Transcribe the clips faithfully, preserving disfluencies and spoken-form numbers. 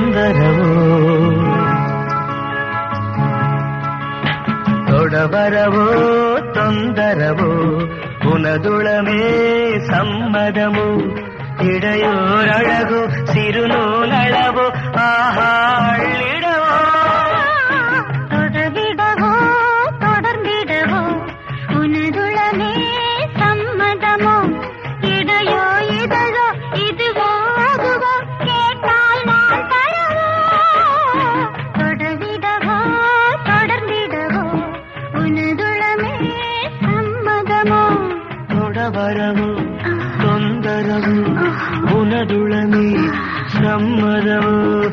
ತೊಂದರವೋ ತೊಡಬರವೋ ತೊಂದರವೋ ಪುನದುಳಮೇ ಸಮ್ಮದಮು இடையோரழகு சிறுநூலளவோ ஆஹாளிடவோ தொடர்விடவோ தொடர்ந்திடவோ உனதுளமே சம்மதமோ இடையோ இதழோ இதுவோ அதுவோ கேட்டால் நான் தரவோ தொடர்விடவோ தொடர்ந்திடவோ உனதுளமே சம்மதமோ தொடவரவோ ತೊಂದರವು ಉನದುಳಮೆ ಸಮ್ಮದವು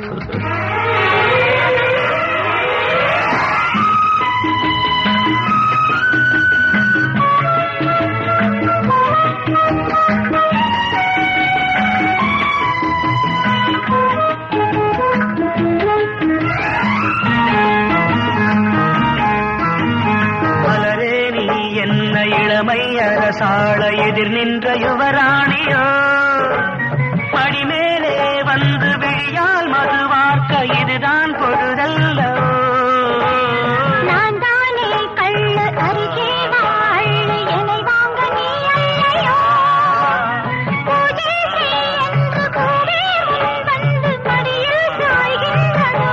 இளமை அரசாள எதிர் நின்ற யுவராணியோ படிமேலே வந்து விழியால் மதுவார்க்க இதுதான் பொழுதல்லோ நான் தானே கள்ளு அருகே வாழு என்னை வாங்க நீ அல்லையோ பூஜை என்று கூவே வந்து மடியில் சாய்கின்றதோ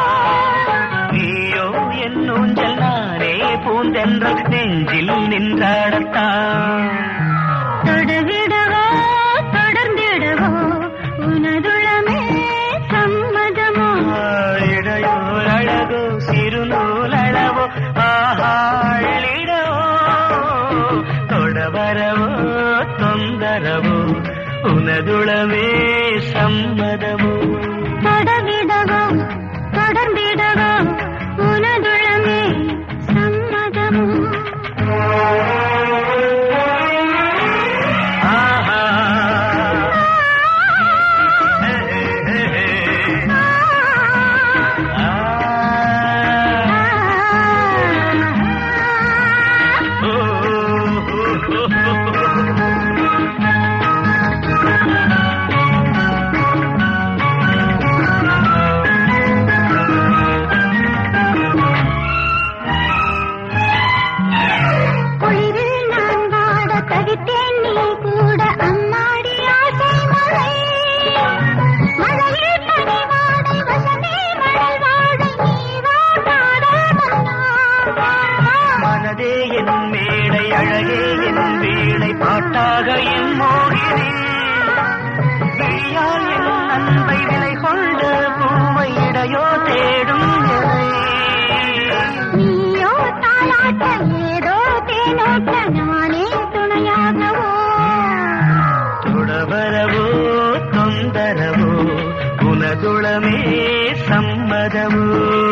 நீயோ என் ஊஞ்சல் நானே பூந்தென்ற நெஞ்சில் நின்றாடத்தான் தொடவிடவோ தொடர்ந்திடவோ உனதுளமே சம்மதமோ இடையோர் அழகோ சிறுநூலளவோ ஆஹாளிடவோ தொடவரவோ தொந்தரவோ உனதுளமே சம்மதமோ தொடவிடவோ தொடர்ந்திடவோ உனதுளமே சம்மதமோ அழகே என் வீணை பாட்டாக என் மோகினி விழியால் என் அன்பை விலை கொண்ட பூவை இடையோ தேடும் நீயோ தாலாட்ட ஏதோ தேனோட்ட நானே துணையாகவோ தொடவரவோ தொந்தரவோ உனதுளமே சம்மதமோ